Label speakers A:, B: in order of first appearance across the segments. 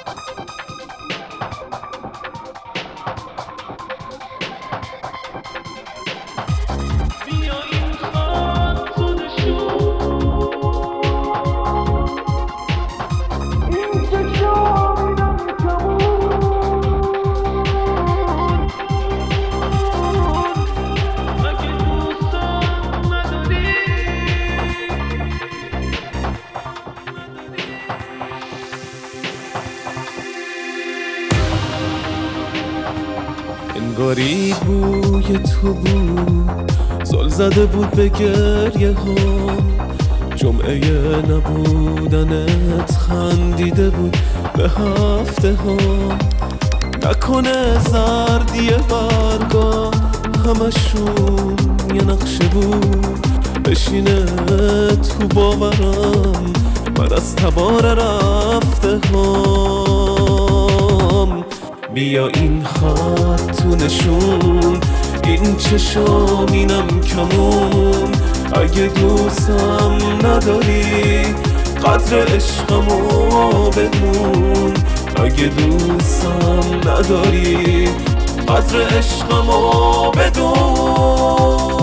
A: انگاری بوی تو بود، زل زده بود به گریه ها. جمعه نبودنت خندیده بود به هفته ها. نکنه زردی برگا همشون یه نقشه بود بشینه تو باورم من از تبار رفته هام. بیا این خط تو نشون، این چشام اینم کمون. اگه دوستم نداری قدر عشقمو بدون. اگه دوستم نداری قدر عشقمو بدون.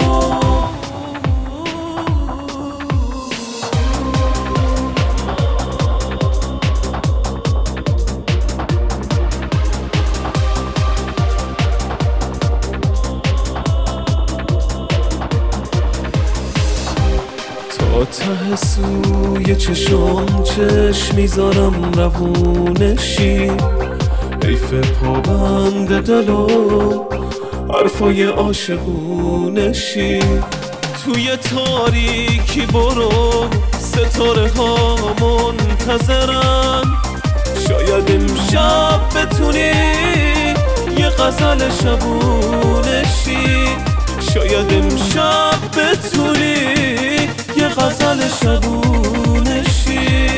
A: تا ته سوی چشم چشم میذارم روونشی. حیف پابند دل و حرفای عاشقونشی. توی تاریکی برو ستاره ها منتظرن. شاید امشب بتونی یه غزل شبونشی. شاید امشب بتونی یه غزل شبونشی.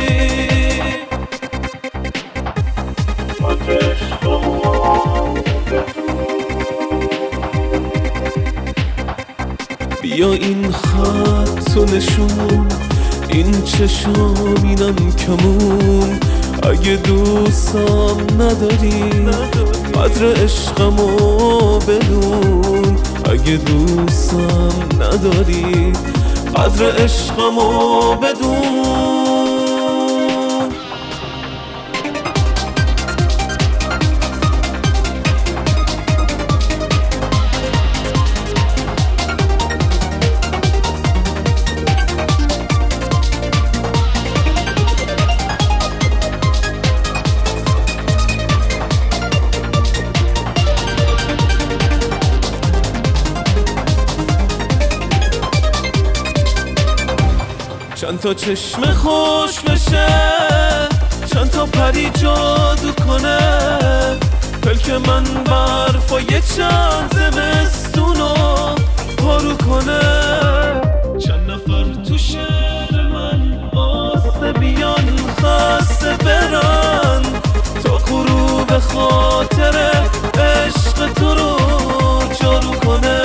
A: بیا این خط و نشون، این چشم اینم کمون. اگه دوستم نداری قدر عشقمو بدون. اگه دوستم نداری قدر عشقمو بدون. چند تا چشم خوش بشه، چند تا پری جادو کنه. پلک من برفای چند زمستونو پارو کنه. چند نفر تو شهر من آسه بیان خسته برن تا غروب خاطر عشق تو رو جارو کنه.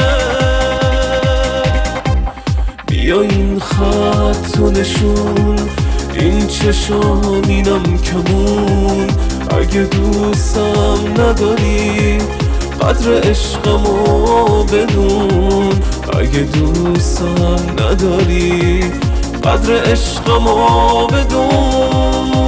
A: بیا این خط و نشون، این چشام اینم کمون. اگه دوستم نداری قدر عشقمو بدون. اگه دوستم نداری قدر عشقمو بدون.